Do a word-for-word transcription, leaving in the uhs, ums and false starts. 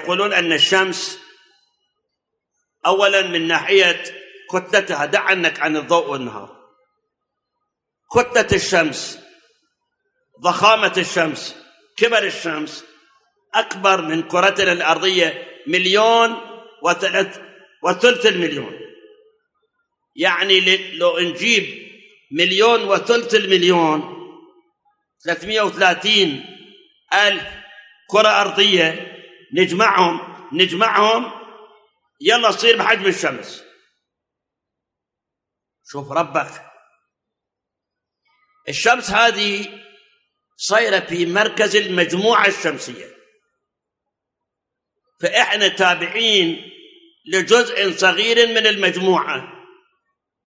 يقولون أن الشمس أولا من ناحية كتلتها، دع عنك عن الضوء والنهار، كتلة الشمس، ضخامة الشمس، كبر الشمس أكبر من كرتنا الأرضية مليون وثلاث وثلث المليون. يعني لو نجيب مليون وثلث المليون ثلاثمائة وثلاثين ألف كرة أرضية نجمعهم نجمعهم يلا تصير بحجم الشمس. شوف ربك، الشمس هذه صايرة في مركز المجموعة الشمسية، فإحنا تابعين لجزء صغير من المجموعة.